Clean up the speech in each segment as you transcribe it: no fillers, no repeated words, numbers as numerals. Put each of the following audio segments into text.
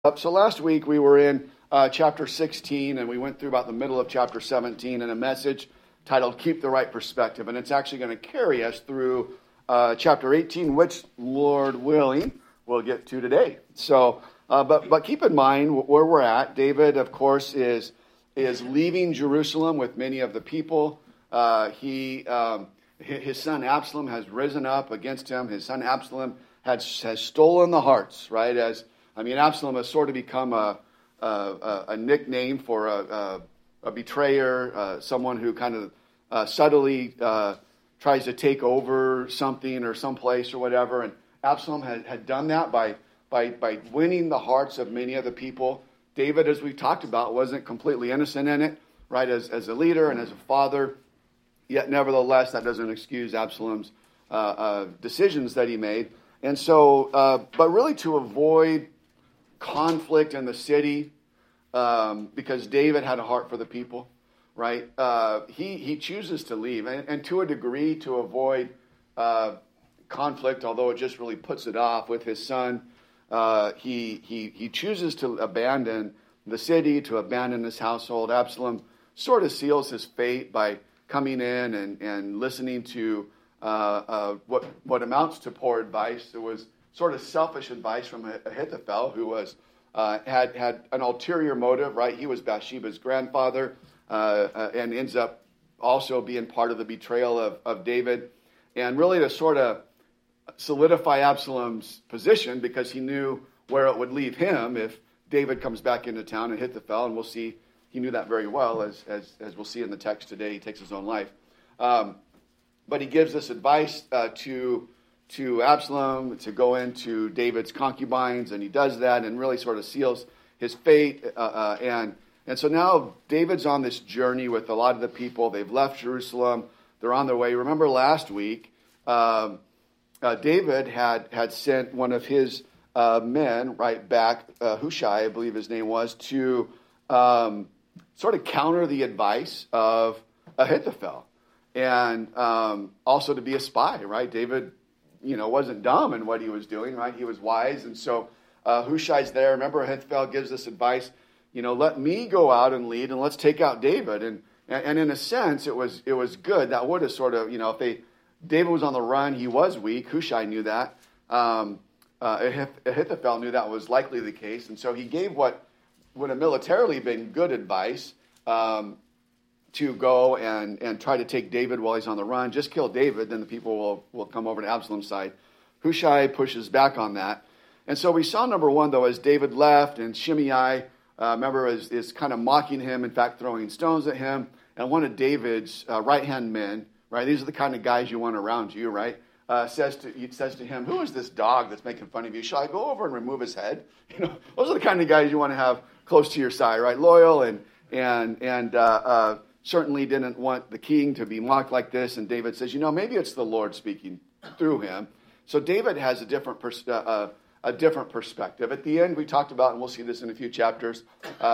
So last week we were in chapter 16, and we went through about the middle of chapter 17 in a message titled Keep the Right Perspective. And it's actually going to carry us through chapter 18, which, Lord willing, we'll get to today. So, but keep in mind where we're at. David, of course, is leaving Jerusalem with many of the people. His son Absalom has risen up against him. His son Absalom has stolen the hearts, right? Absalom has sort of become a nickname for a betrayer, someone who kind of subtly tries to take over something or someplace or whatever. And Absalom had done that by winning the hearts of many of the people. David, as we talked about, wasn't completely innocent in it, right? As a leader and as a father, yet nevertheless, that doesn't excuse Absalom's decisions that he made. And so, but really to avoid conflict in the city, because David had a heart for the people, right? He chooses to leave, and to a degree to avoid conflict, although it just really puts it off with his son. He chooses to abandon the city, to abandon his household. Absalom sort of seals his fate by coming in and listening to what amounts to poor advice. It was sort of selfish advice from Ahithophel, who was had an ulterior motive, right? He was Bathsheba's grandfather, and ends up also being part of the betrayal of David, and really to sort of solidify Absalom's position, because he knew where it would leave him if David comes back into town. And Ahithophel, and we'll see, he knew that very well, as we'll see in the text today. He takes his own life, but he gives this advice to Absalom to go into David's concubines, and he does that and really sort of seals his fate. And so now David's on this journey with a lot of the people. They've left Jerusalem. They're on their way. Remember last week, David had sent one of his men right back, Hushai, I believe his name was, to sort of counter the advice of Ahithophel, and also to be a spy, right? David, wasn't dumb in what he was doing, right? He was wise. And so Hushai's there. Remember, Ahithophel gives this advice, let me go out and lead, and let's take out David. And in a sense, it was good. That would have sort of, David was on the run. He was weak. Hushai knew that. Ahithophel knew that was likely the case. And so he gave what would have militarily been good advice, to go and try to take David while he's on the run. Just kill David, then the people will come over to Absalom's side. Hushai pushes back on that. And so we saw, number one, though, as David left, and Shimei, remember, is kind of mocking him, in fact, throwing stones at him. And one of David's right-hand men, right, these are the kind of guys you want around you, right, says to him, "Who is this dog that's making fun of you? Shall I go over and remove his head?" Those are the kind of guys you want to have close to your side, right? Loyal and certainly didn't want the king to be mocked like this. And David says, maybe it's the Lord speaking through him. So David has a different perspective. At the end, we talked about, and we'll see this in a few chapters,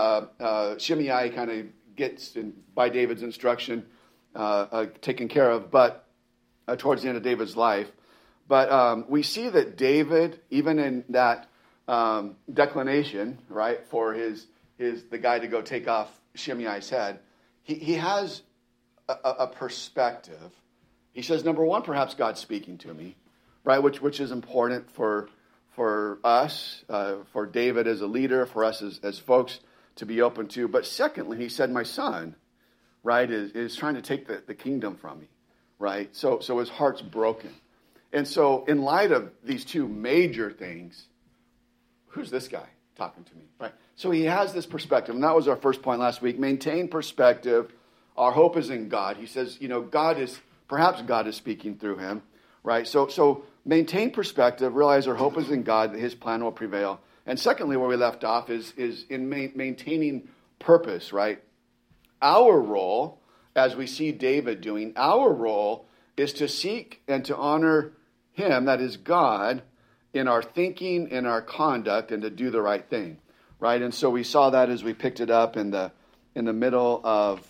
Shimei kind of gets, by David's instruction, taken care of, but towards the end of David's life. But we see that David, even in that declination, right, for the guy to go take off Shimei's head, he has a perspective. He says, number one, perhaps God's speaking to me, right? Which is important for us, for David as a leader, for us as folks to be open to. But secondly, he said, my son, right, is trying to take the kingdom from me, right? So his heart's broken. And so in light of these two major things, who's this guy talking to me, right? So he has this perspective, and that was our first point last week. Maintain perspective. Our hope is in God. He says, perhaps God is speaking through him, right? So maintain perspective. Realize our hope is in God, that his plan will prevail. And secondly, where we left off is in maintaining purpose, right? Our role, as we see David doing, our role is to seek and to honor him, that is God, in our thinking, in our conduct, and to do the right thing, right? And so we saw that as we picked it up in the middle of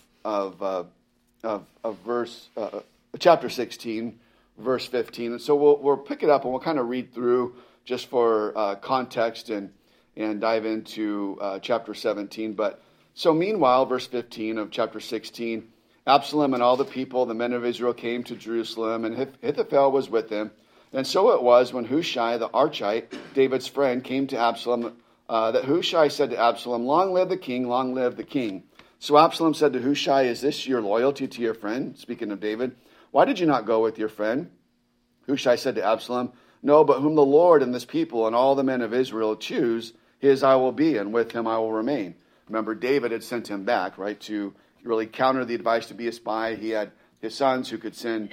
chapter 16, verse 15. And so we'll pick it up and we'll kind of read through just for context and and dive into chapter 17. But so meanwhile, verse 15 of chapter 16, Absalom and all the people, the men of Israel, came to Jerusalem, and Ahithophel was with them. And so it was when Hushai the Archite, David's friend, came to Absalom, that Hushai said to Absalom, "Long live the king, long live the king." So Absalom said to Hushai, "Is this your loyalty to your friend?" Speaking of David. "Why did you not go with your friend?" Hushai said to Absalom, "No, but whom the Lord and this people and all the men of Israel choose, his I will be, and with him I will remain." Remember, David had sent him back, right, to really counter the advice to be a spy. He had his sons who could send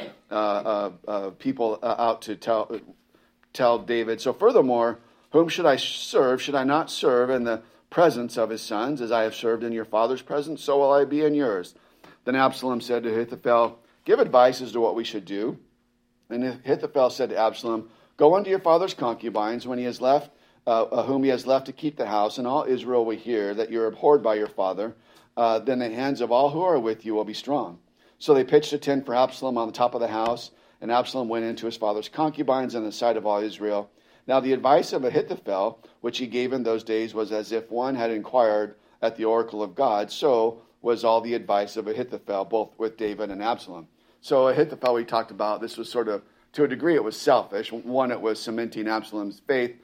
people out to tell David. So furthermore, whom should I serve? Should I not serve in the presence of his sons, as I have served in your father's presence? So will I be in yours. Then Absalom said to Ahithophel, "Give advice as to what we should do." And Ahithophel said to Absalom, "Go unto your father's concubines when he has left, whom he has left to keep the house, and all Israel will hear that you're abhorred by your father. Then the hands of all who are with you will be strong." So they pitched a tent for Absalom on the top of the house, and Absalom went into his father's concubines in the sight of all Israel. Now the advice of Ahithophel, which he gave in those days, was as if one had inquired at the oracle of God. So was all the advice of Ahithophel, both with David and Absalom. So Ahithophel, we talked about, this was sort of, to a degree, it was selfish. One, it was cementing Absalom's fate,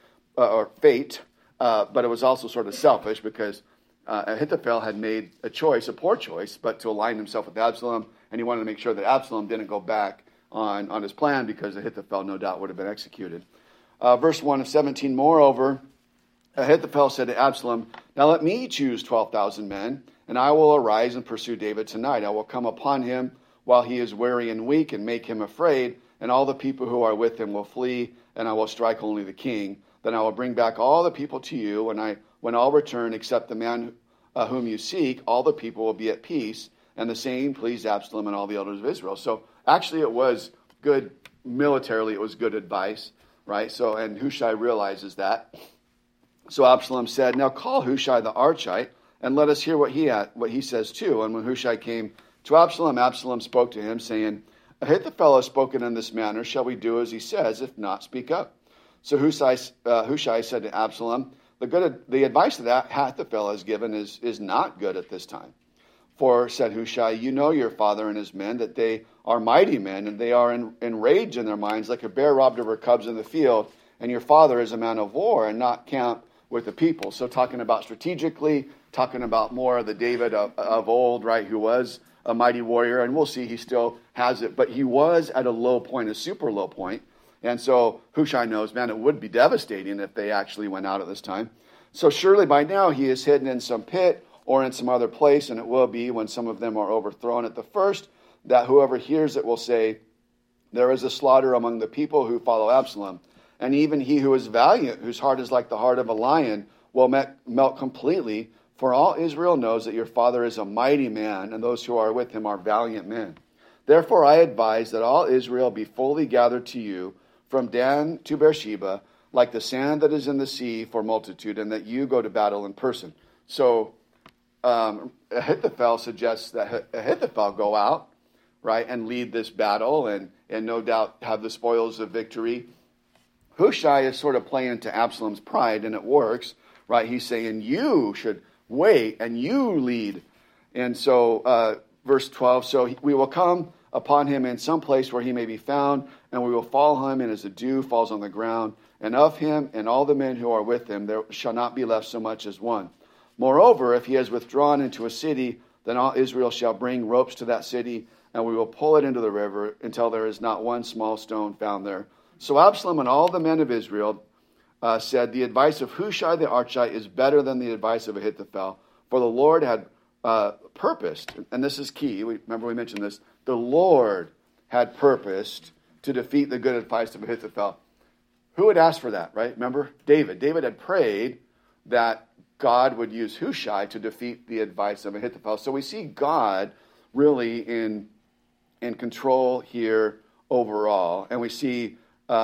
but it was also sort of selfish because Ahithophel had made a choice, a poor choice, but to align himself with Absalom, and he wanted to make sure that Absalom didn't go back on his plan because Ahithophel no doubt would have been executed. Verse 1 of 17, moreover, Ahithophel said to Absalom, "Now let me choose 12,000 men, and I will arise and pursue David tonight. I will come upon him while he is weary and weak and make him afraid, and all the people who are with him will flee, and I will strike only the king. Then I will bring back all the people to you, and when all return except the man whom you seek, all the people will be at peace." And the saying pleased Absalom and all the elders of Israel. So actually it was good militarily, it was good advice, right? So, and Hushai realizes that. So Absalom said, "Now call Hushai the Archite, and let us hear what he says too." And when Hushai came to Absalom, Absalom spoke to him, saying, "Ahithophel has spoken in this manner. Shall we do as he says? If not, speak up." So Hushai said to Absalom, "The advice that Ahithophel has given is not good at this time. For," said Hushai, "you know your father and his men, that they are mighty men, and they are enraged in their minds like a bear robbed of her cubs in the field. And your father is a man of war and not camp with the people." So talking about strategically, talking about more of the David of old, right, who was a mighty warrior. And we'll see he still has it. But he was at a low point, a super low point. And so Hushai knows, man, it would be devastating if they actually went out at this time. So surely by now he is hidden in some pit or in some other place, and it will be when some of them are overthrown at the first, that whoever hears it will say, "There is a slaughter among the people who follow Absalom." And even he who is valiant, whose heart is like the heart of a lion, will melt completely. For all Israel knows that your father is a mighty man, and those who are with him are valiant men. Therefore I advise that all Israel be fully gathered to you, from Dan to Beersheba, like the sand that is in the sea for multitude, and that you go to battle in person. So Ahithophel suggests that Ahithophel go out, right, and lead this battle and no doubt have the spoils of victory. Hushai is sort of playing to Absalom's pride, and it works, right? He's saying, you should wait and you lead. And so verse 12, so we will come upon him in some place where he may be found, and we will follow him, and as the dew falls on the ground, and of him and all the men who are with him there shall not be left so much as one. Moreover, if he has withdrawn into a city, then all Israel shall bring ropes to that city, and we will pull it into the river until there is not one small stone found there. So Absalom and all the men of Israel said, "The advice of Hushai the Archite is better than the advice of Ahithophel, for the Lord had purposed," and this is key, remember we mentioned this, the Lord had purposed to defeat the good advice of Ahithophel. Who had asked for that, right? Remember? David. David had prayed that God would use Hushai to defeat the advice of Ahithophel. So we see God really in control here overall. And we see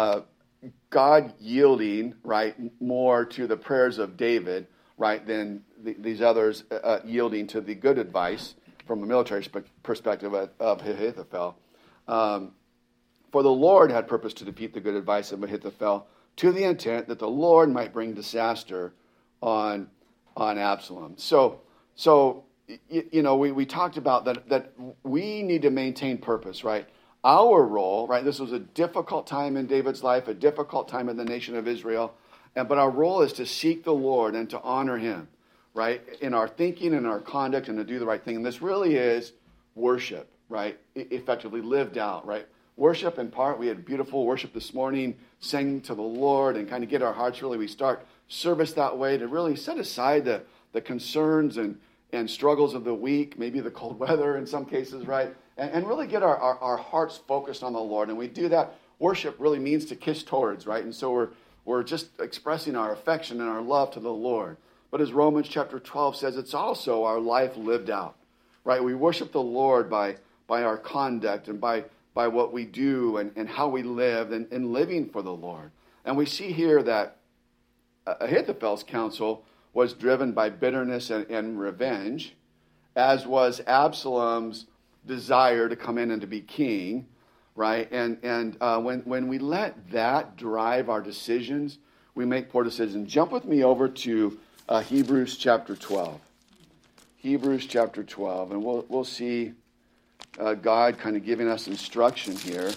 God yielding, right, more to the prayers of David, right, than these others yielding to the good advice from a military perspective of Ahithophel. For the Lord had purposed to defeat the good advice of Ahithophel to the intent that the Lord might bring disaster on Absalom. So we talked about that we need to maintain purpose, right? Our role, right? This was a difficult time in David's life, a difficult time in the nation of Israel, but our role is to seek the Lord and to honor him, right? In our thinking and our conduct, and to do the right thing. And this really is worship, right? Effectively lived out, right? Worship in part, we had beautiful worship this morning, sing to the Lord and kind of get our hearts really, we start service that way to really set aside the concerns and struggles of the week, maybe the cold weather in some cases, right? And really get our hearts focused on the Lord. And we do that. Worship really means to kiss towards, right? And so we're just expressing our affection and our love to the Lord. But as Romans chapter 12 says, it's also our life lived out, right? We worship the Lord by our conduct and by what we do and how we live and living for the Lord. And we see here that Ahithophel's counsel was driven by bitterness and revenge, as was Absalom's desire to come in and to be king, right? And when we let that drive our decisions, we make poor decisions. Jump with me over to Hebrews chapter 12. Hebrews chapter 12, and we'll see God kind of giving us instruction here.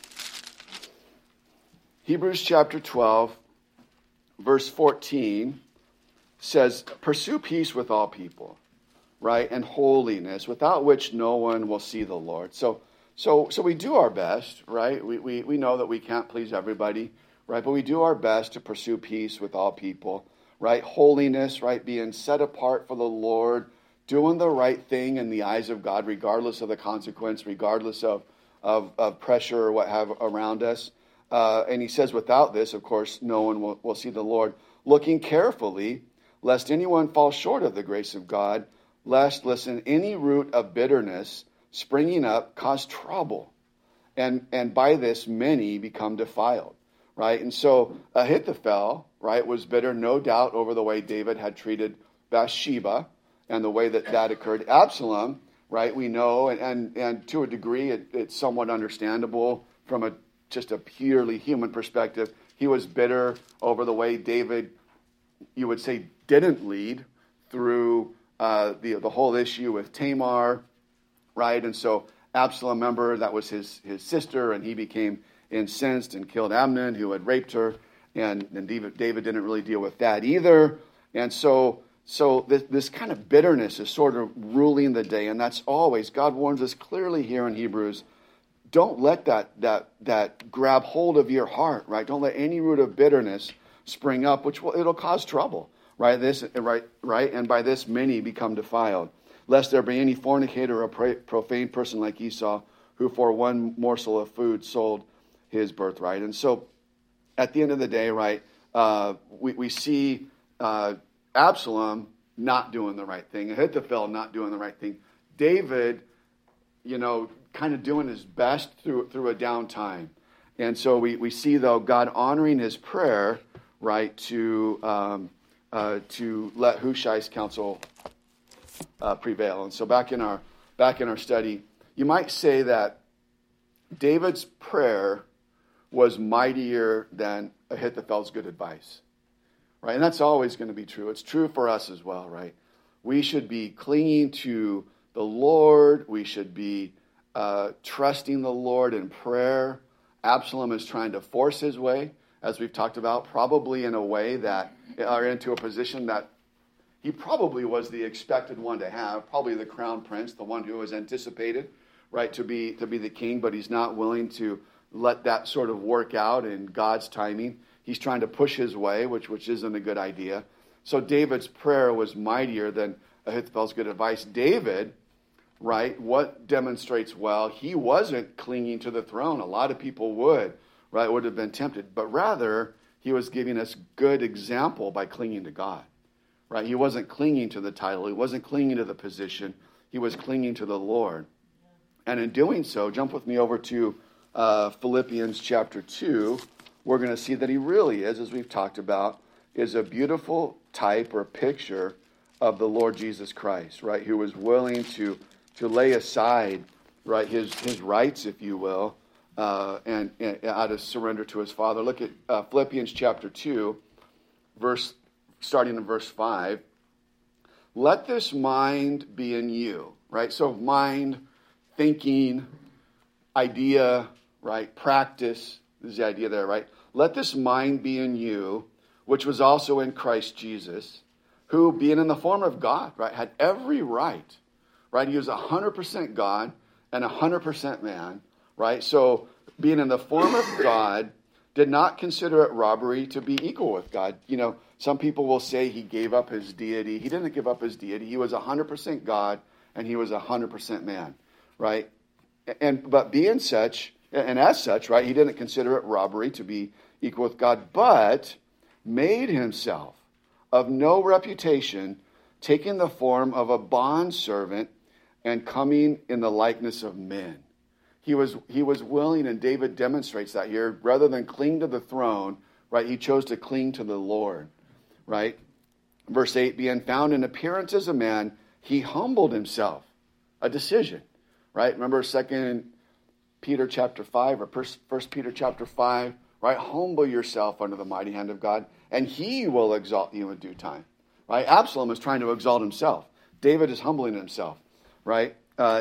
Hebrews chapter 12, verse 14 says, "Pursue peace with all people, right, and holiness, without which no one will see the Lord." So we do our best, right? We know that we can't please everybody, right? But we do our best to pursue peace with all people, right? Holiness, right? Being set apart for the Lord, doing the right thing in the eyes of God, regardless of the consequence, regardless of pressure or what have around us. And he says, without this, of course, no one will see the Lord. Looking carefully, lest anyone fall short of the grace of God, lest, listen, any root of bitterness springing up cause trouble. And by this, many become defiled, right? And so Ahithophel, right, was bitter, no doubt, over the way David had treated Bathsheba and the way that occurred. Absalom, right, we know, and to a degree, it's somewhat understandable from just a purely human perspective. He was bitter over the way David, you would say, didn't lead through the whole issue with Tamar, right? And so Absalom, remember, that was his sister, and he became incensed and killed Amnon, who had raped her, and David didn't really deal with that either. And so this kind of bitterness is sort of ruling the day, and that's always, God warns us clearly here in Hebrews, don't let that grab hold of your heart, right? Don't let any root of bitterness spring up, it'll cause trouble, right? Right. And by this, many become defiled, lest there be any fornicator or profane person like Esau, who for one morsel of food sold his birthright. And so, at the end of the day, right, we see Absalom not doing the right thing, Ahithophel not doing the right thing, David, kind of doing his best through a down time. And so we see, though, God honoring his prayer, right, to let Hushai's counsel prevail. And so back in our study, you might say that David's prayer was mightier than Ahithophel's good advice, right? And that's always going to be true. It's true for us as well, right? We should be clinging to the Lord. We should be trusting the Lord in prayer. Absalom is trying to force his way, as we've talked about, probably in a way that, or into a position that he probably was the expected one to have, probably the crown prince, the one who was anticipated, right, to be the king, but he's not willing to let that sort of work out in God's timing. He's trying to push his way, which isn't a good idea. So David's prayer was mightier than Ahithophel's good advice. David, right, what demonstrates well, he wasn't clinging to the throne. A lot of people would have been tempted, but rather he was giving us good example by clinging to God, right? He wasn't clinging to the title. He wasn't clinging to the position. He was clinging to the Lord. And in doing so, jump with me over to Philippians chapter 2. We're going to see that he really is, as we've talked about, is a beautiful type or picture of the Lord Jesus Christ, right? Who was willing to lay aside, right, his rights, if you will, and out of surrender to his Father. Look at Philippians chapter 2, verse starting in verse 5, let this mind be in you, right? So mind, thinking, idea, right? Practice, this is the idea there, right? Let this mind be in you, which was also in Christ Jesus, who, being in the form of God, right, had every right, right? He was 100% God and 100% man, right? So being in the form of God, did not consider it robbery to be equal with God. You know, some people will say he gave up his deity. He didn't give up his deity. He was 100% God and he was 100% man, right? But being such, and as such, right, he didn't consider it robbery to be equal with God, but made himself of no reputation, taking the form of a bondservant and coming in the likeness of men. He was willing, and David demonstrates that here, rather than cling to the throne, right, he chose to cling to the Lord, right? Verse 8, being found in appearance as a man, he humbled himself. A decision, right? Remember 2 Peter chapter 5 or 1 Peter chapter 5, right? Humble yourself under the mighty hand of God, and he will exalt you in due time, right? Absalom is trying to exalt himself. David is humbling himself, right?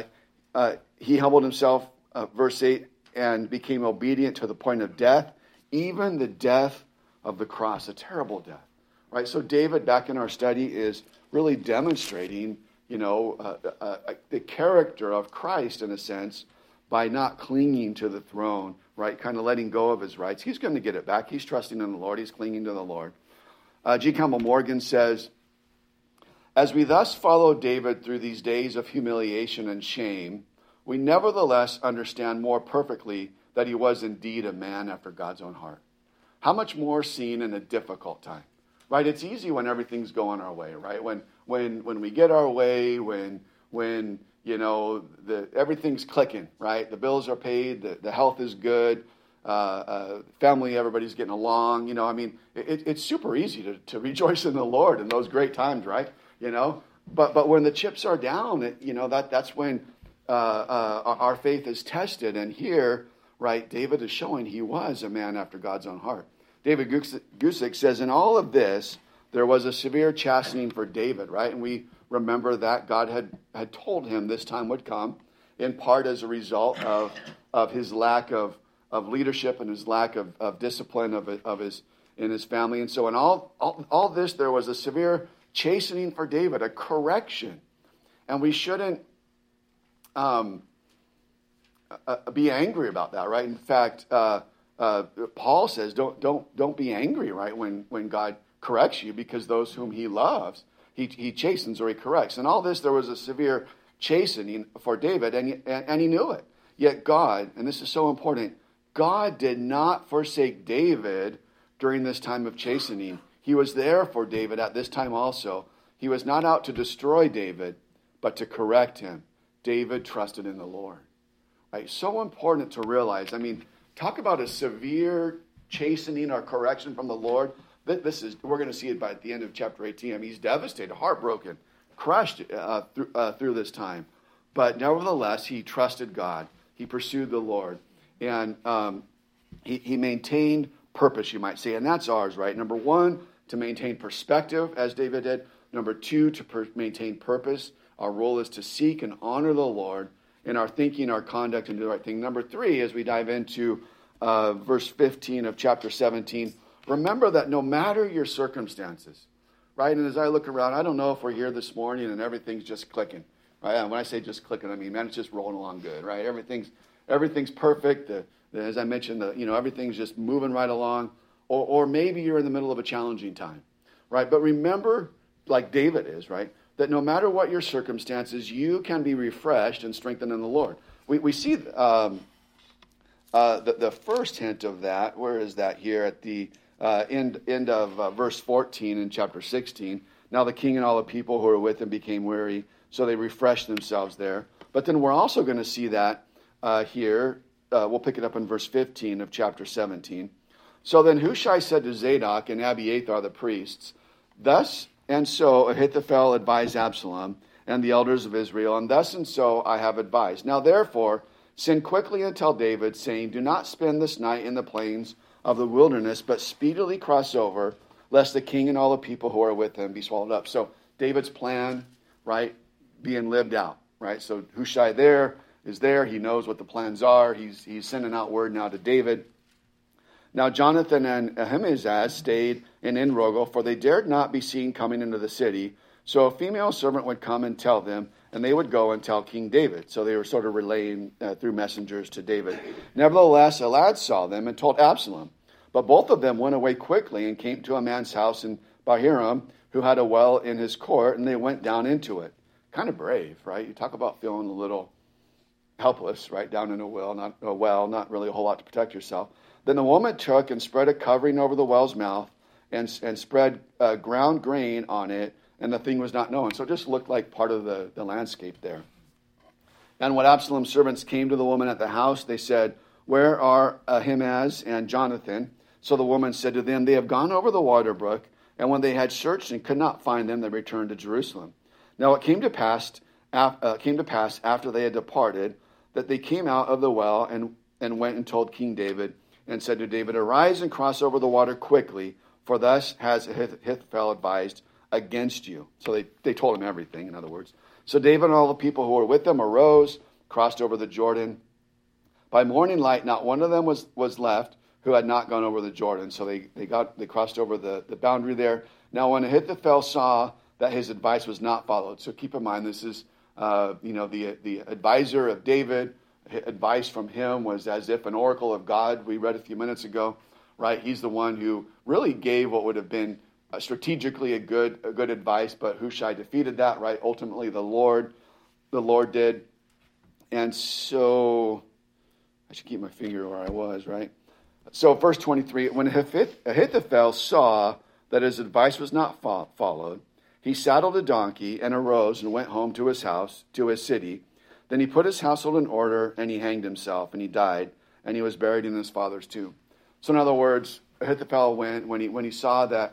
He humbled himself, verse 8, and became obedient to the point of death, even the death of the cross, a terrible death, right? So David, back in our study, is really demonstrating, the character of Christ, in a sense, by not clinging to the throne, right? Kind of letting go of his rights. He's going to get it back. He's trusting in the Lord. He's clinging to the Lord. G. Campbell Morgan says, as we thus follow David through these days of humiliation and shame, we nevertheless understand more perfectly that he was indeed a man after God's own heart. How much more seen in a difficult time, right? It's easy when everything's going our way, right? When we get our way, when everything's clicking, right? The bills are paid, the health is good, family, everybody's getting along. It's super easy to rejoice in the Lord in those great times, right? But when the chips are down, that's when our faith is tested. And here, right, David is showing he was a man after God's own heart. David Gusick says, in all of this, there was a severe chastening for David, right? And we remember that God had told him this time would come, in part as a result of his lack of leadership and his lack of discipline in his family. And so in all this, there was a severe chastening for David, a correction. And we shouldn't be angry about that, right? In fact, Paul says, don't be angry, right, when God corrects you, because those whom he loves, he chastens or he corrects. In all this, there was a severe chastening for David, and he knew it. Yet God, and this is so important, God did not forsake David during this time of chastening. He was there for David at this time also. He was not out to destroy David, but to correct him. David trusted in the Lord. Right? So important to realize. Talk about a severe chastening or correction from the Lord. We're going to see it by the end of chapter 18. He's devastated, heartbroken, crushed through this time. But nevertheless, he trusted God. He pursued the Lord. And he maintained purpose, you might say. And that's ours, right? Number one, to maintain perspective, as David did. Number two, to maintain purpose. Our role is to seek and honor the Lord in our thinking, our conduct, and do the right thing. Number three, as we dive into verse 15 of chapter 17, remember that no matter your circumstances, right? And as I look around, I don't know if we're here this morning and everything's just clicking, right? And when I say just clicking, man, it's just rolling along good, right? Everything's perfect. As I mentioned, everything's just moving right along. Or maybe you're in the middle of a challenging time, right? But remember, like David is, right, that no matter what your circumstances, you can be refreshed and strengthened in the Lord. We see the first hint of that. Where is that? Here at the end of verse 14 in chapter 16. Now the king and all the people who were with him became weary, so they refreshed themselves there. But then we're also going to see that here. We'll pick it up in verse 15 of chapter 17. So then Hushai said to Zadok and Abiathar the priests, thus and so Ahithophel advised Absalom and the elders of Israel, and thus and so I have advised. Now therefore send quickly and tell David, saying, do not spend this night in the plains of the wilderness, but speedily cross over lest the king and all the people who are with him be swallowed up. So David's plan, right, being lived out, right? So Hushai is there. He knows what the plans are. He's sending out word now to David. Now Jonathan and Ahimaaz stayed in En-Rogel, for they dared not be seen coming into the city. So a female servant would come and tell them, and they would go and tell King David. So they were sort of relaying through messengers to David. Nevertheless, a lad saw them and told Absalom. But both of them went away quickly and came to a man's house in Bahurim, who had a well in his court, and they went down into it. Kind of brave, right? You talk about feeling a little helpless, right? Down in a well, not really a whole lot to protect yourself. Then the woman took and spread a covering over the well's mouth and spread ground grain on it, and the thing was not known. So it just looked like part of the landscape there. And when Absalom's servants came to the woman at the house, they said, "Where are Ahimaaz and Jonathan?" So the woman said to them, "They have gone over the water brook." And when they had searched and could not find them, they returned to Jerusalem. Now it came to pass after they had departed that they came out of the well and went and told King David and said to David, "Arise and cross over the water quickly, for thus has Ahithophel advised against you." So they told him everything, in other words. So David and all the people who were with them arose, crossed over the Jordan. By morning light, not one of them was left who had not gone over the Jordan. So they crossed over the boundary there. Now when Ahithophel saw that his advice was not followed, so keep in mind this is the advisor of David. Advice from him was as if an oracle of God. We read a few minutes ago, right? He's the one who really gave what would have been strategically a good advice, but Hushai defeated that, right? Ultimately, the Lord did. And so I should keep my finger where I was, right? So verse 23, when Ahithophel saw that his advice was not followed, he saddled a donkey and arose and went home to his house, to his city. Then he put his household in order, and he hanged himself, and he died, and he was buried in his father's tomb. So in other words, Ahithophel went, when he saw that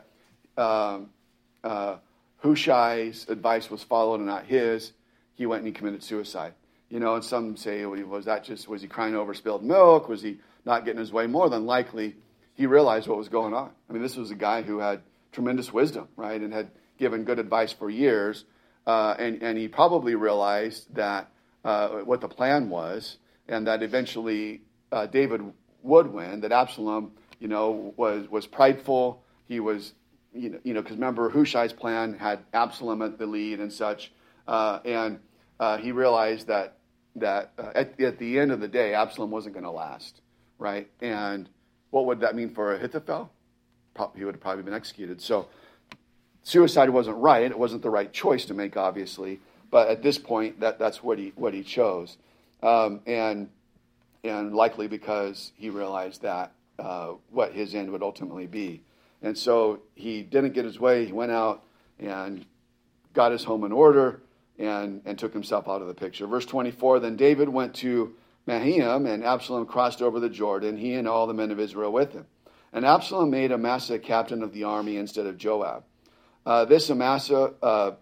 Hushai's advice was followed and not his, he went and he committed suicide. And some say, was he crying over spilled milk? Was he not getting his way? More than likely, he realized what was going on. I mean, this was a guy who had tremendous wisdom, right, and had given good advice for years, and he probably realized that what the plan was, and that eventually David would win. That Absalom, was prideful. He was, because remember Hushai's plan had Absalom at the lead and such, and he realized that at the end of the day, Absalom wasn't going to last, right? And what would that mean for Ahithophel? He would have probably been executed. So suicide wasn't right. It wasn't the right choice to make, obviously. But at this point, that's what he chose, and likely because he realized that what his end would ultimately be, and so he didn't get his way. He went out and got his home in order and took himself out of the picture. Verse 24. Then David went to Mahanaim, and Absalom crossed over the Jordan, he and all the men of Israel with him. And Absalom made Amasa captain of the army instead of Joab. This Amasa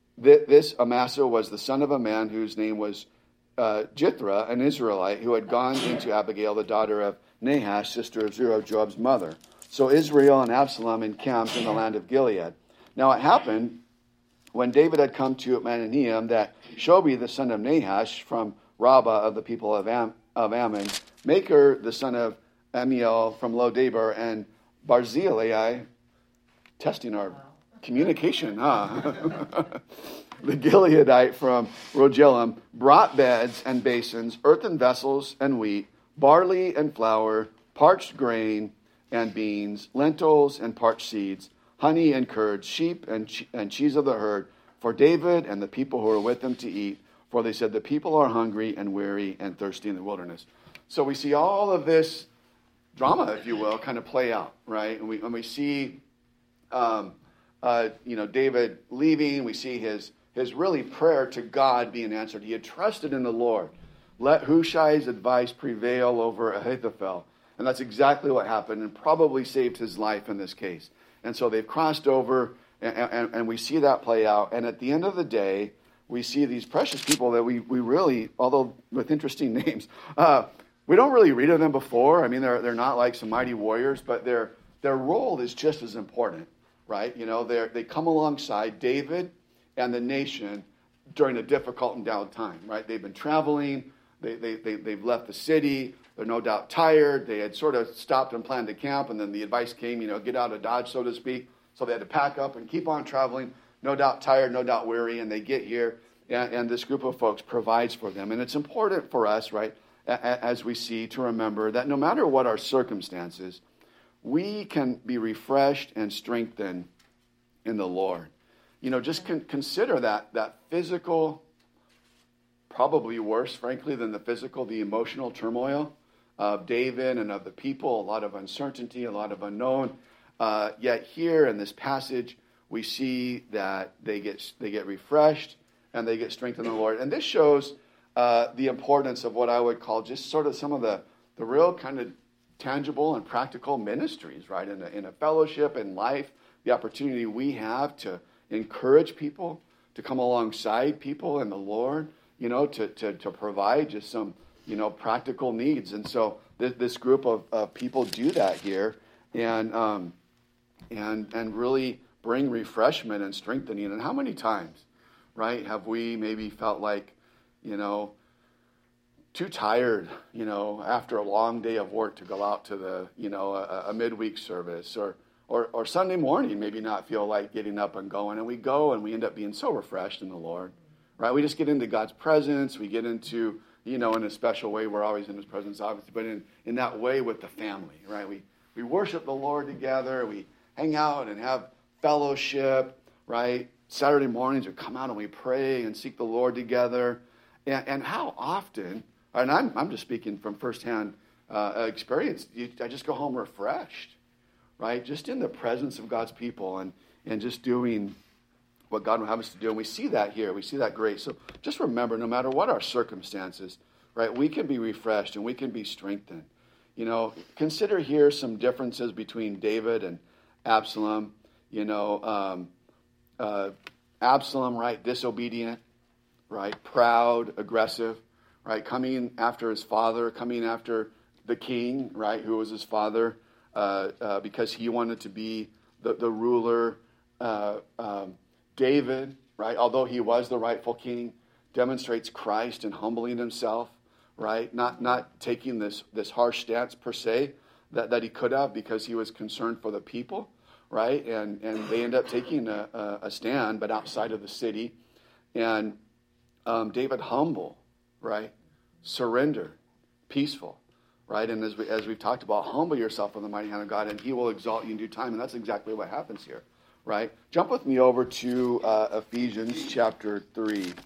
was the son of a man whose name was Jithra, an Israelite, who had gone into Abigail, the daughter of Nahash, sister of Zeruiah, Joab's mother. So Israel and Absalom encamped in the land of Gilead. Now it happened, when David had come to Mahanaim, that Shobi, the son of Nahash, from Rabbah of the people of Ammon, Maker, the son of Amiel, from Lo-debar, and Barzillai, testing our communication, huh? The Gileadite from Rogelim brought beds and basins, earthen vessels and wheat, barley and flour, parched grain and beans, lentils and parched seeds, honey and curd, sheep and cheese of the herd, for David and the people who were with him to eat. For they said, the people are hungry and weary and thirsty in the wilderness. So we see all of this drama, if you will, kind of play out, right? And we see David leaving. We see his really prayer to God being answered. He had trusted in the Lord. Let Hushai's advice prevail over Ahithophel. And that's exactly what happened, and probably saved his life in this case. And so they've crossed over, and we see that play out. And at the end of the day, we see these precious people that we really, although with interesting names, we don't really read of them before. I mean, they're not like some mighty warriors, but their role is just as important. right? They come alongside David and the nation during a difficult and down time, right? They've been traveling. They've left the city. They're no doubt tired. They had sort of stopped and planned to camp, and then the advice came, get out of Dodge, so to speak. So they had to pack up and keep on traveling, no doubt tired, no doubt weary, and they get here, and this group of folks provides for them. And it's important for us, right, as we see, to remember that no matter what our circumstances, we can be refreshed and strengthened in the Lord. Just consider that physical, probably worse, frankly, than the emotional turmoil of David and of the people, a lot of uncertainty, a lot of unknown. Yet here in this passage, we see that they get refreshed and they get strengthened in the Lord. And this shows the importance of what I would call just sort of some of the real kind of tangible and practical ministries, right? In a fellowship, in life, the opportunity we have to encourage people, to come alongside people in the Lord, to provide just some, practical needs. And so this group of people do that here and really bring refreshment and strengthening. And how many times, right, have we maybe felt like, too tired, after a long day of work to go out to a midweek service or Sunday morning, maybe not feel like getting up and going. And we go and we end up being so refreshed in the Lord, right? We just get into God's presence. We get into, in a special way, we're always in His presence, obviously, but in that way with the family, right? We worship the Lord together. We hang out and have fellowship, right? Saturday mornings we come out and we pray and seek the Lord together. And how often, and I'm just speaking from firsthand experience, I just go home refreshed, right? Just in the presence of God's people and just doing what God would have us to do. And we see that here. We see that grace. So just remember, no matter what our circumstances, right, we can be refreshed and we can be strengthened. Consider here some differences between David and Absalom. Absalom, right, disobedient, right, proud, aggressive, right, coming after his father, coming after the king, right, who was his father, because he wanted to be the ruler. David, right, although he was the rightful king, demonstrates Christ in humbling himself, right, not taking this harsh stance per se that he could have because he was concerned for the people, right, and they end up taking a stand, but outside of the city, and David humble, right, surrender, peaceful, right, and as we've talked about, humble yourself in the mighty hand of God, and He will exalt you in due time, and that's exactly what happens here. Right? Jump with me over to Ephesians chapter 3.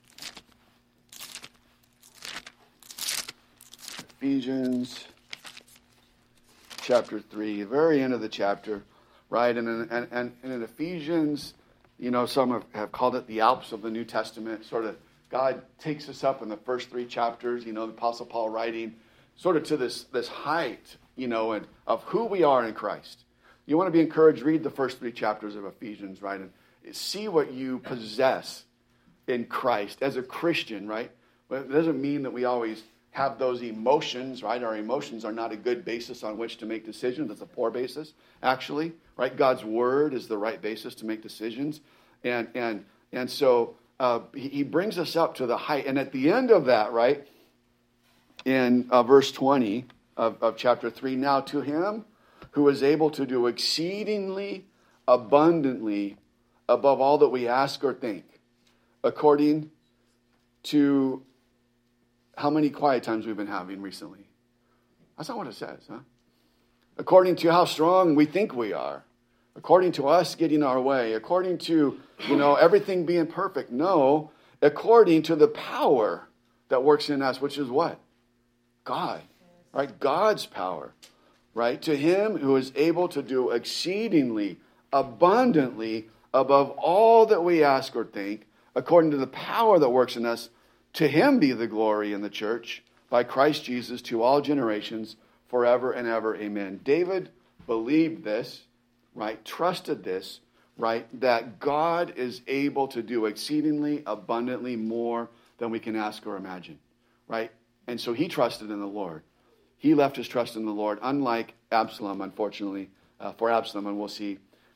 Ephesians chapter 3, the very end of the chapter, right? And in Ephesians, some have called it the Alps of the New Testament. Sort of God takes us up in the first 3 chapters, the Apostle Paul writing sort of to this height, and of who we are in Christ. You want to be encouraged, read the first 3 chapters of Ephesians, right? And see what you possess in Christ as a Christian, right? But it doesn't mean that we always have those emotions, right? Our emotions are not a good basis on which to make decisions. It's a poor basis, actually, right? God's Word is the right basis to make decisions. And so He brings us up to the height. And at the end of that, right, in verse 20 of chapter 3, now to Him who is able to do exceedingly abundantly above all that we ask or think, according to how many quiet times we've been having recently. That's not what it says, huh? According to how strong we think we are, according to us getting our way, according to, everything being perfect. No, according to the power that works in us, which is what? God, right? God's power. Right? To Him who is able to do exceedingly abundantly above all that we ask or think, according to the power that works in us, to Him be the glory in the church by Christ Jesus to all generations forever and ever. Amen. David believed this, right? Trusted this, right? That God is able to do exceedingly abundantly more than we can ask or imagine, right? And so he trusted in the Lord. He left his trust in the Lord, unlike Absalom, unfortunately, for Absalom, and we'll see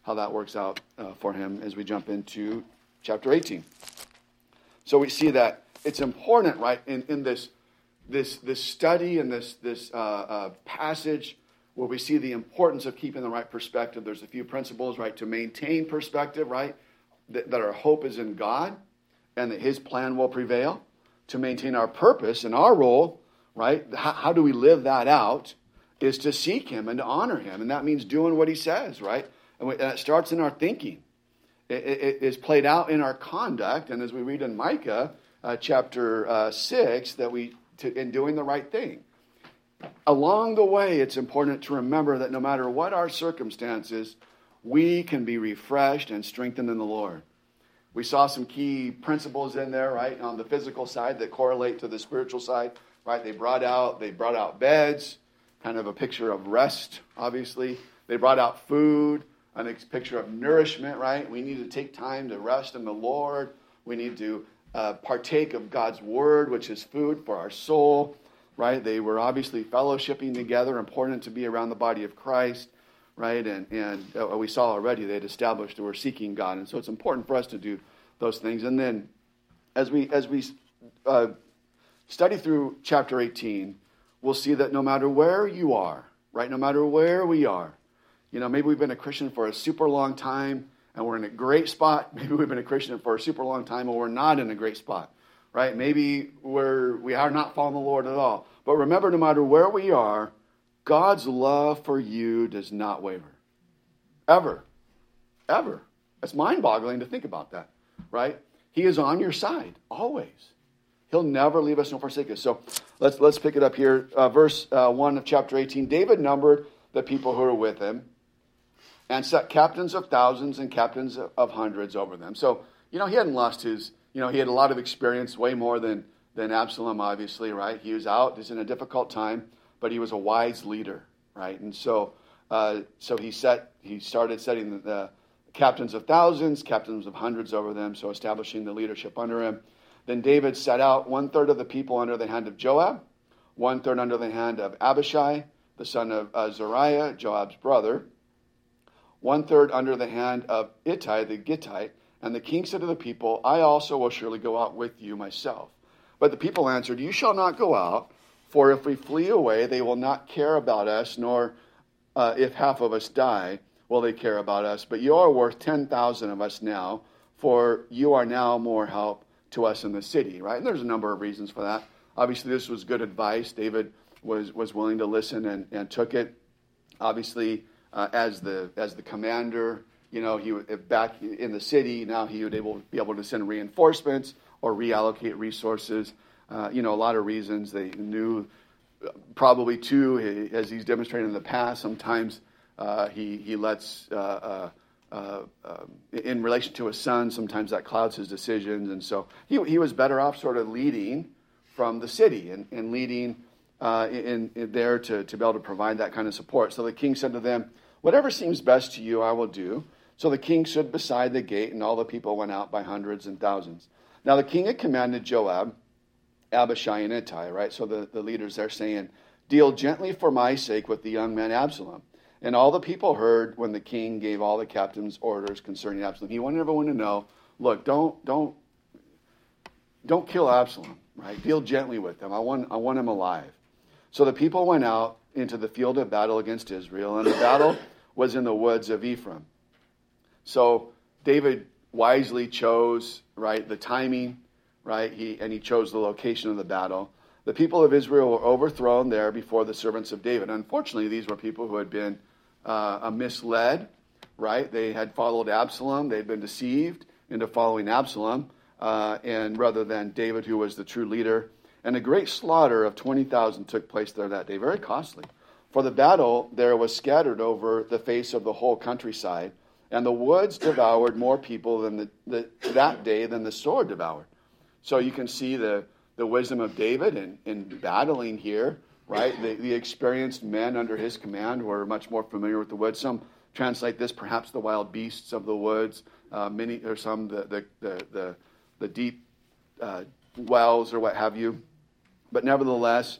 how that works out for him as we jump into chapter 18. So we see that it's important, right, in this study and this passage where we see the importance of keeping the right perspective. There's a few principles, right, to maintain perspective, right, that our hope is in God and that his plan will prevail. To maintain our purpose and our role, right, how do we live that out, is to seek him and to honor him. And that means doing what he says, right? And it starts in our thinking. It is played out in our conduct. And as we read in Micah chapter 6, that in doing the right thing. Along the way, it's important to remember that no matter what our circumstances, we can be refreshed and strengthened in the Lord. We saw some key principles in there, right, on the physical side that correlate to the spiritual side, right? They brought out beds, kind of a picture of rest, obviously. They brought out food, a picture of nourishment, right? We need to take time to rest in the Lord. We need to partake of God's word, which is food for our soul, right? They were obviously fellowshipping together, important to be around the body of Christ, right? And we saw already they'd established they were seeking God. And so it's important for us to do those things. And then as we study through chapter 18, we'll see that no matter where you are, right? No matter where we are, maybe we've been a Christian for a super long time and we're in a great spot. Maybe we've been a Christian for a super long time and we're not in a great spot, right? Maybe we are not following the Lord at all. But remember, no matter where we are, God's love for you does not waver. Ever. Ever. It's mind-boggling to think about that, right? He is on your side, always. He'll never leave us nor forsake us. So let's pick it up here. Verse 1 of chapter 18. David numbered the people who were with him and set captains of thousands and captains of hundreds over them. So, he hadn't lost his, he had a lot of experience, way more than Absalom, obviously, right? He was out. He's in a difficult time. But he was a wise leader, right? And so he started setting the captains of thousands, captains of hundreds over them, so establishing the leadership under him. Then David set out 1/3 of the people under the hand of Joab, 1/3 under the hand of Abishai, the son of Zeruiah, Joab's brother, 1/3 under the hand of Ittai the Gittite. And the king said to the people, I also will surely go out with you myself. But the people answered, you shall not go out. For if we flee away, they will not care about us, nor if half of us die, will they care about us. But you are worth 10,000 of us now, for you are now more help to us in the city, right? And there's a number of reasons for that. Obviously, this was good advice. David was willing to listen and took it. Obviously, as the commander, he would, back in the city, now he would be able to send reinforcements or reallocate resources. A lot of reasons. They knew probably too, as he's demonstrated in the past, sometimes he lets, in relation to his son, sometimes that clouds his decisions. And so he was better off sort of leading from the city and leading in there to be able to provide that kind of support. So the king said to them, whatever seems best to you, I will do. So the king stood beside the gate, and all the people went out by hundreds and thousands. Now the king had commanded Joab, Abishai, and Ittai, right? So the leaders there saying, deal gently for my sake with the young man Absalom. And all the people heard when the king gave all the captains orders concerning Absalom. He wanted everyone to know, look, don't kill Absalom, right? Deal gently with him. I want him alive. So the people went out into the field of battle against Israel, and the battle was in the woods of Ephraim. So David wisely chose, right, the timing, right? He chose the location of the battle. The people of Israel were overthrown there before the servants of David. Unfortunately, these were people who had been misled, right? They had followed Absalom. They'd been deceived into following Absalom, and rather than David, who was the true leader. And a great slaughter of 20,000 took place there that day, very costly. For the battle there was scattered over the face of the whole countryside, and the woods devoured more people than that day than the sword devoured. So you can see the wisdom of David in battling here, right? The experienced men under his command were much more familiar with the woods. Some translate this perhaps the wild beasts of the woods. Many or some the deep wells or what have you. But nevertheless,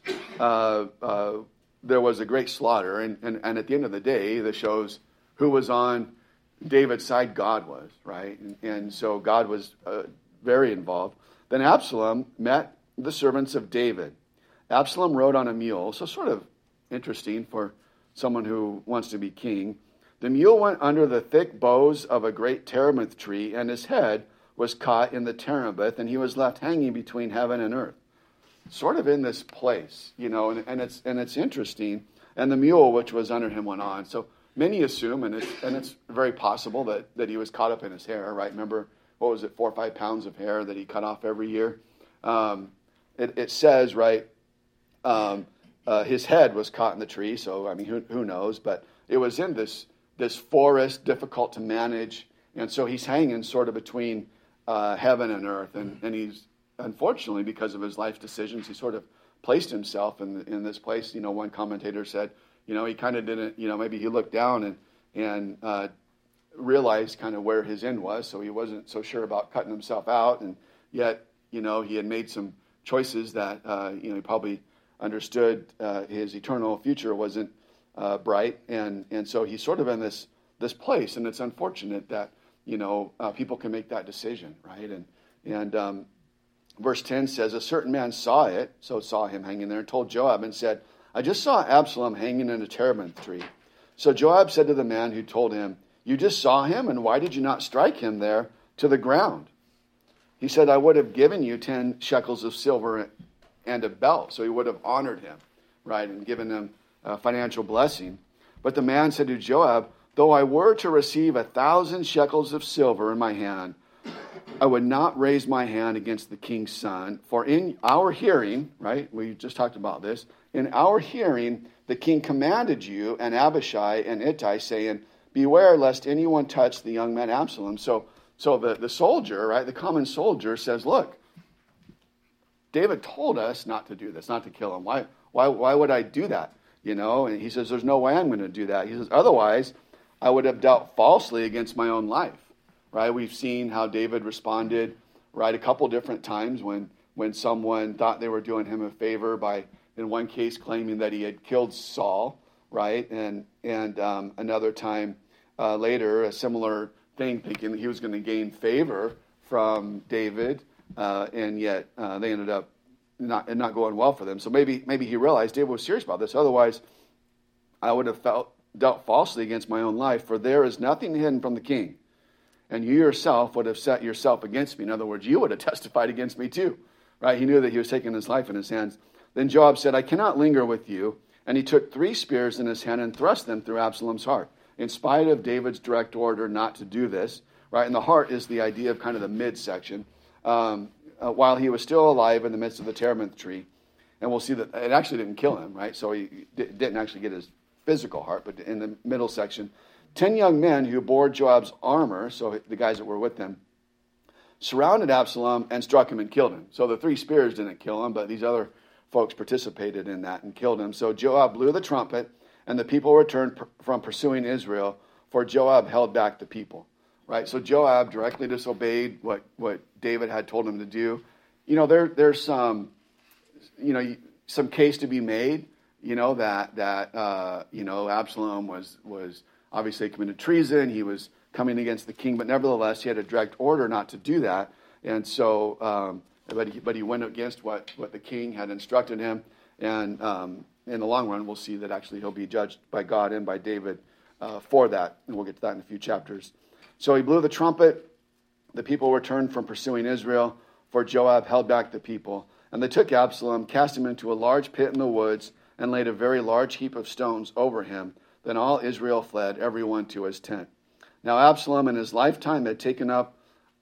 there was a great slaughter, and at the end of the day, this shows who was on David's side God was, right? And so God was very involved. Then Absalom met the servants of David. Absalom rode on a mule, so sort of interesting for someone who wants to be king. The mule went under the thick boughs of a great terebinth tree, and his head was caught in the terebinth, and he was left hanging between heaven and earth. Sort of in this place, and it's interesting. And the mule which was under him went on. So many assume, and it's very possible that he was caught up in his hair, right? Remember, what was it, 4 or 5 pounds of hair that he cut off every year? It says, right, his head was caught in the tree, so, I mean, who knows? But it was in this forest, difficult to manage, and so he's hanging sort of between heaven and earth, and he's, unfortunately, because of his life decisions, he sort of placed himself in this place. One commentator said, he kind of didn't, maybe he looked down and realized kind of where his end was, so he wasn't so sure about cutting himself out, and yet, he had made some choices that, he probably understood his eternal future wasn't bright, and so he's sort of in this place, and it's unfortunate that, people can make that decision, right? And verse 10 says, a certain man saw him hanging there, and told Joab and said, I just saw Absalom hanging in a terebinth tree. So Joab said to the man who told him, you just saw him, and why did you not strike him there to the ground? He said, I would have given you 10 shekels of silver and a belt. So he would have honored him, right, and given him a financial blessing. But the man said to Joab, though I were to receive 1,000 shekels of silver in my hand, I would not raise my hand against the king's son. For in our hearing, right, we just talked about this, in our hearing, the king commanded you and Abishai and Ittai, saying, beware lest anyone touch the young man Absalom. So the soldier, right, the common soldier says, look, David told us not to do this, not to kill him. Why would I do that? And he says, there's no way I'm going to do that. He says, otherwise, I would have dealt falsely against my own life. Right, we've seen how David responded, right, a couple different times when someone thought they were doing him a favor by, in one case, claiming that he had killed Saul, right, and another time later, a similar thing, thinking that he was going to gain favor from David, and yet they ended up not going well for them. So maybe he realized David was serious about this. Otherwise, I would have dealt falsely against my own life, for there is nothing hidden from the king. And you yourself would have set yourself against me. In other words, you would have testified against me too. Right? He knew that he was taking his life in his hands. Then Joab said, I cannot linger with you. And he took 3 spears in his hand and thrust them through Absalom's heart, in spite of David's direct order not to do this. Right? And the heart is the idea of kind of the midsection. While he was still alive in the midst of the terebinth tree. And we'll see that it actually didn't kill him. Right? So he didn't actually get his physical heart, but in the middle section. 10 young men who bore Joab's armor, so the guys that were with them, surrounded Absalom and struck him and killed him. So the 3 spears didn't kill him, but these other folks participated in that and killed him. So Joab blew the trumpet, and the people returned from pursuing Israel, for Joab held back the people. Right? So Joab directly disobeyed what David had told him to do. There's some case to be made, that Absalom was obviously committed treason. He was coming against the king, but nevertheless, he had a direct order not to do that. And so, but he went against what the king had instructed him. And in the long run, we'll see that actually he'll be judged by God and by David for that. And we'll get to that in a few chapters. So he blew the trumpet. The people returned from pursuing Israel, for Joab held back the people. And they took Absalom, cast him into a large pit in the woods, and laid a very large heap of stones over him. Then all Israel fled, everyone to his tent. Now Absalom in his lifetime had set up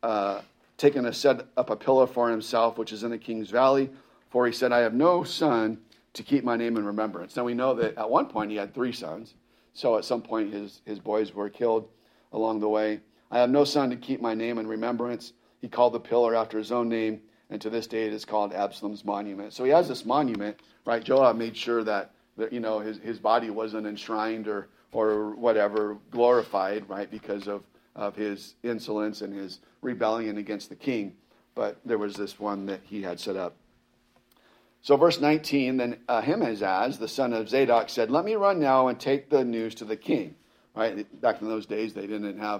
a pillar for himself, which is in the king's valley, for he said, I have no son to keep my name in remembrance. Now we know that at one point he had 3 sons, so at some point his boys were killed along the way. I have no son to keep my name in remembrance. He called the pillar after his own name, and to this day it is called Absalom's monument. So he has this monument, right? Joab made sure that his body wasn't enshrined or whatever, glorified, right, because of his insolence and his rebellion against the king. But there was this one that he had set up. So verse 19, then Ahimaaz, the son of Zadok, said, let me run now and take the news to the king. right? Back in those days, they didn't have,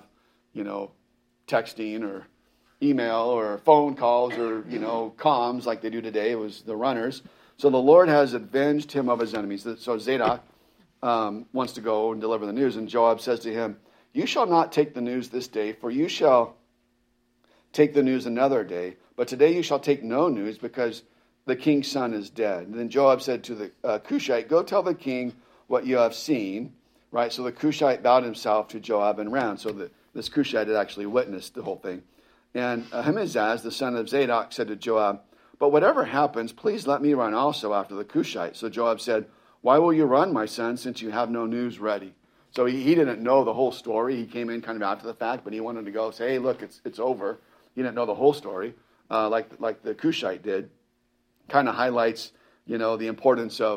texting or email or phone calls or, comms like they do today. It was the runners. So the Lord has avenged him of his enemies. So Zadok wants to go and deliver the news. And Joab says to him, you shall not take the news this day, for you shall take the news another day. But today you shall take no news, because the king's son is dead. And then Joab said to the Cushite, go tell the king what you have seen. Right? So the Cushite bowed himself to Joab and ran. So this Cushite had actually witnessed the whole thing. And Ahimaaz, the son of Zadok, said to Joab, but whatever happens, please let me run also after the Cushite. So Joab said, why will you run, my son, since you have no news ready? So he didn't know the whole story. He came in kind of after the fact, but he wanted to go say, hey, look, it's over. He didn't know the whole story, like the Cushite did. Kind of highlights, the importance of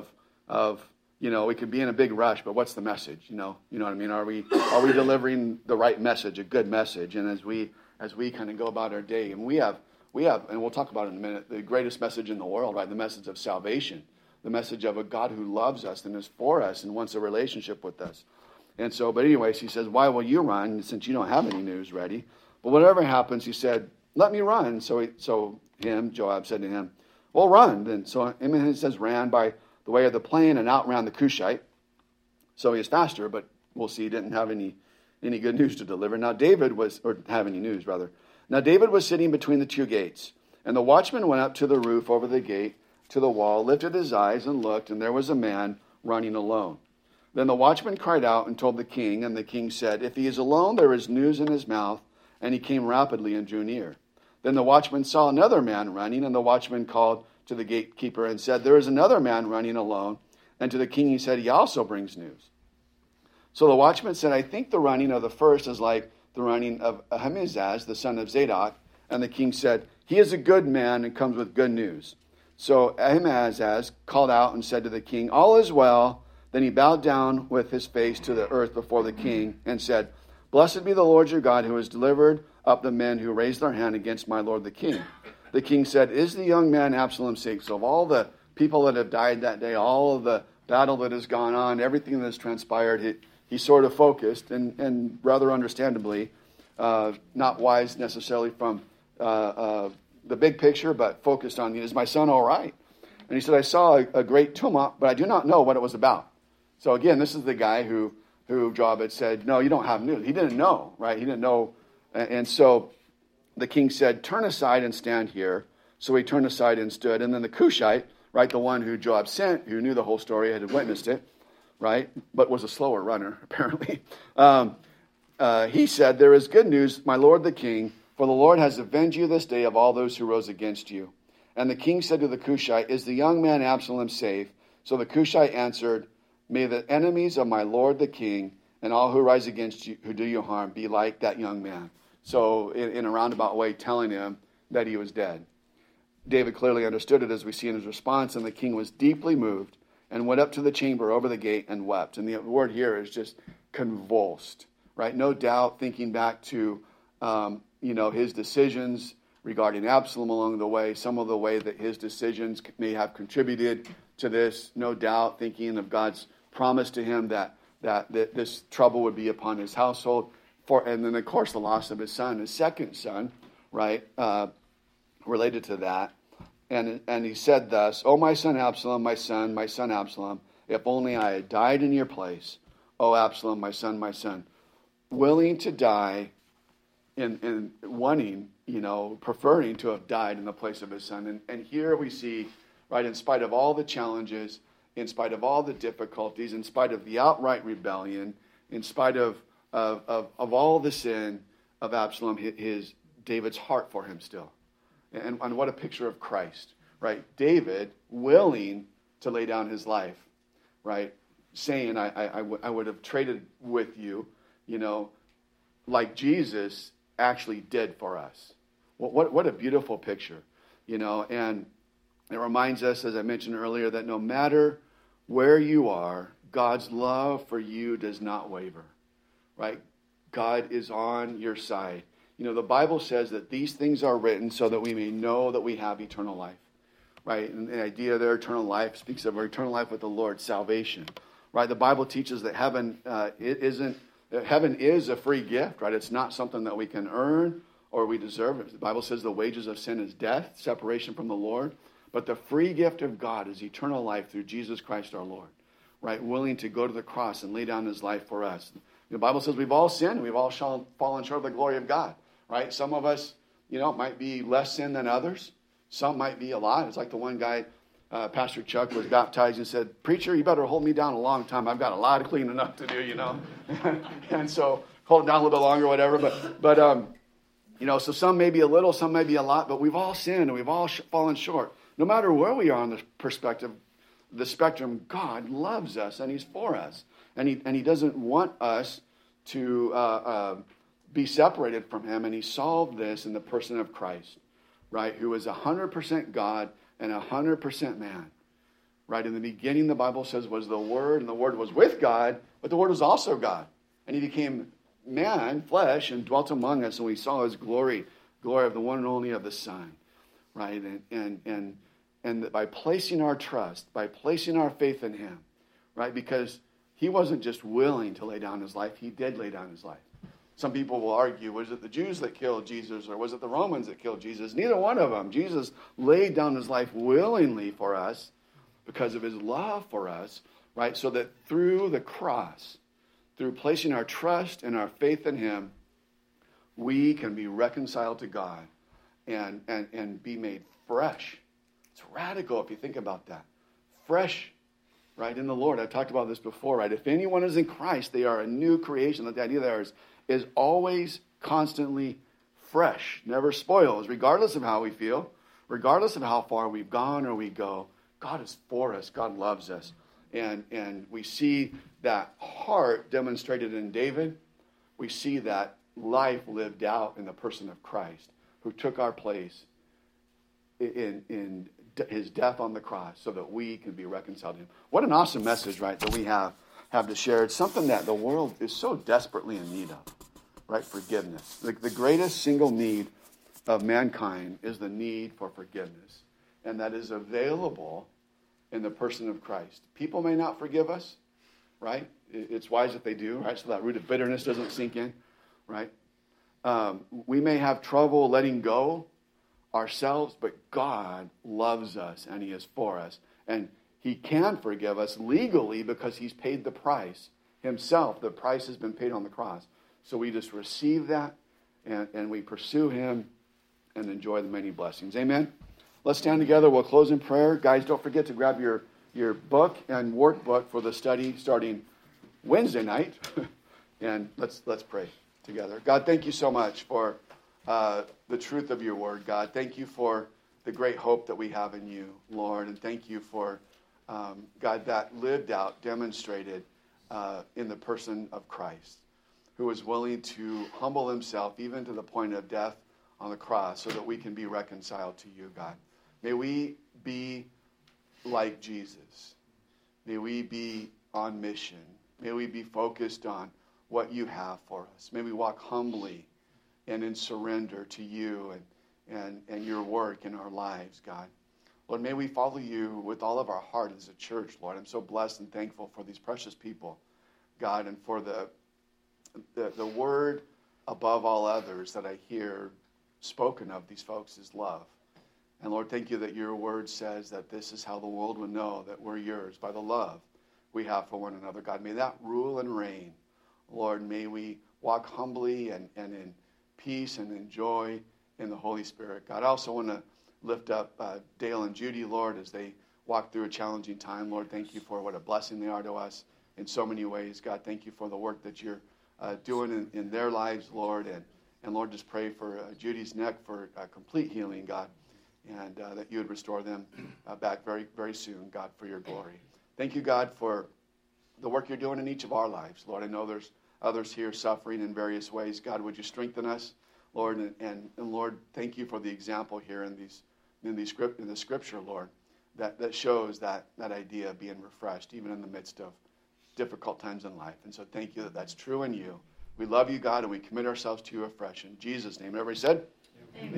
we could be in a big rush, but what's the message? You know what I mean? Are we delivering the right message, a good message? And as we kind of go about our day, and we have, and we'll talk about it in a minute, the greatest message in the world, right? The message of salvation, the message of a God who loves us and is for us and wants a relationship with us. And so, but anyways, he says, why will you run since you don't have any news ready? But whatever happens, he said, let me run. So Joab said to him, well, run. Then so it says ran by the way of the plain and outran the Cushite. So he was faster, but we'll see he didn't have any good news to deliver. Now David was sitting between the two gates. And the watchman went up to the roof over the gate to the wall, lifted his eyes and looked, and there was a man running alone. Then the watchman cried out and told the king, and the king said, if he is alone, there is news in his mouth. And he came rapidly and drew near. Then the watchman saw another man running, and the watchman called to the gatekeeper and said, there is another man running alone. And to the king he said, he also brings news. So the watchman said, I think the running of the first is like the running of Ahimaaz, the son of Zadok. And the king said, he is a good man and comes with good news. So Ahimaaz called out and said to the king, all is well. Then he bowed down with his face to the earth before the king and said, blessed be the Lord your God, who has delivered up the men who raised their hand against my lord the king. The king said, is the young man Absalom safe? So of all the people that have died that day, all of the battle that has gone on, everything that has transpired, he sort of focused, and rather understandably, not wise necessarily from the big picture, but focused on, is my son all right? And he said, I saw a great tumult, but I do not know what it was about. So again, this is the guy who Joab had said, no, you don't have news. He didn't know, right? He didn't know. And so the king said, turn aside and stand here. So he turned aside and stood. And then the Cushite, right, the one who Joab sent, who knew the whole story, had witnessed it, right, but was a slower runner, apparently. He said, there is good news, my lord the king, for the Lord has avenged you this day of all those who rose against you. And the king said to the Cushite, is the young man Absalom safe? So the Cushite answered, may the enemies of my lord the king and all who rise against you, who do you harm, be like that young man. So in a roundabout way, telling him that he was dead. David clearly understood it, as we see in his response, and the king was deeply moved and went up to the chamber over the gate and wept. And the word here is just convulsed, right? No doubt thinking back to, his decisions regarding Absalom along the way, some of the way that his decisions may have contributed to this, no doubt thinking of God's promise to him that this trouble would be upon his household. And then, of course, the loss of his son, his second son, right, related to that. And he said thus, O my son Absalom, my son Absalom, if only I had died in your place, O Absalom, my son, willing to die in wanting, preferring to have died in the place of his son. And here we see, right, in spite of all the challenges, in spite of all the difficulties, in spite of the outright rebellion, in spite of all the sin of Absalom, David's heart for him still. And what a picture of Christ, right? David willing to lay down his life, right? Saying, I would have traded with you, like Jesus actually did for us. What a beautiful picture, and it reminds us, as I mentioned earlier, that no matter where you are, God's love for you does not waver, right? God is on your side. The Bible says that these things are written so that we may know that we have eternal life, right? And the idea of their eternal life speaks of our eternal life with the Lord, salvation, right? The Bible teaches that heaven it isn't Heaven is a free gift, right? It's not something that we can earn or we deserve. The Bible says the wages of sin is death, separation from the Lord. But the free gift of God is eternal life through Jesus Christ our Lord, right? Willing to go to the cross and lay down his life for us. The Bible says we've all sinned. We've all fallen short of the glory of God, right? Some of us, might be less sin than others. Some might be a lot. It's like the one guy, Pastor Chuck, was baptized and said, "Preacher, you better hold me down a long time. I've got a lot of cleaning up to do, And so hold it down a little bit longer or whatever. But so some may be a little, some may be a lot, but we've all sinned and we've all fallen short. No matter where we are on the spectrum, God loves us and he's for us. And he doesn't want us to be separated from him. And he solved this in the person of Christ, right? Who is 100% God and 100% man, right? In the beginning, the Bible says, was the Word, and the Word was with God, but the Word was also God. And he became man, flesh, and dwelt among us, and we saw his glory of the one and only of the Son, right? And by placing our trust, by placing our faith in him, right? Because he wasn't just willing to lay down his life, he did lay down his life. Some people will argue, was it the Jews that killed Jesus, or was it the Romans that killed Jesus? Neither one of them. Jesus laid down his life willingly for us because of his love for us, right? So that through the cross, through placing our trust and our faith in him, we can be reconciled to God and be made fresh. It's radical if you think about that. Fresh, right, in the Lord. I've talked about this before, right? If anyone is in Christ, they are a new creation. The idea there is always constantly fresh, never spoils, regardless of how we feel, regardless of how far we've gone or we go. God is for us. God loves us. And we see that heart demonstrated in David. We see that life lived out in the person of Christ, who took our place in his death on the cross so that we can be reconciled to him. What an awesome message, right, that we have to share. It's something that the world is so desperately in need of, right? Forgiveness. The greatest single need of mankind is the need for forgiveness. And that is available in the person of Christ. People may not forgive us, right? It's wise if they do, right? So that root of bitterness doesn't sink in, right? We may have trouble letting go ourselves, but God loves us and he is for us. And he can forgive us legally because he's paid the price himself. The price has been paid on the cross. So we just receive that and we pursue him and enjoy the many blessings. Amen? Let's stand together. We'll close in prayer. Guys, don't forget to grab your book and workbook for the study starting Wednesday night. And let's pray together. God, thank you so much for the truth of your word, God. Thank you for the great hope that we have in you, Lord. And thank you for, God, that lived out, demonstrated in the person of Christ, who was willing to humble himself even to the point of death on the cross so that we can be reconciled to you, God. May we be like Jesus. May we be on mission. May we be focused on what you have for us. May we walk humbly and in surrender to you and your work in our lives, God. Lord, may we follow you with all of our heart as a church, Lord. I'm so blessed and thankful for these precious people, God, and for the word above all others that I hear spoken of these folks is love. And Lord, thank you that your word says that this is how the world will know that we're yours, by the love we have for one another. God, may that rule and reign. Lord, may we walk humbly and in peace and in joy in the Holy Spirit. God, I also want to lift up Dale and Judy, Lord, as they walk through a challenging time. Lord, thank you for what a blessing they are to us in so many ways. God, thank you for the work that you're doing in their lives, Lord. And Lord, just pray for Judy's neck for complete healing, God, and that you would restore them back very, very soon, God, for your glory. Thank you, God, for the work you're doing in each of our lives. Lord, I know there's others here suffering in various ways. God, would you strengthen us, Lord? And Lord, thank you for the example here in the scripture, Lord, that shows that idea of being refreshed, even in the midst of difficult times in life. And so thank you that that's true in you. We love you, God, and we commit ourselves to you afresh. In Jesus' name. Everybody said?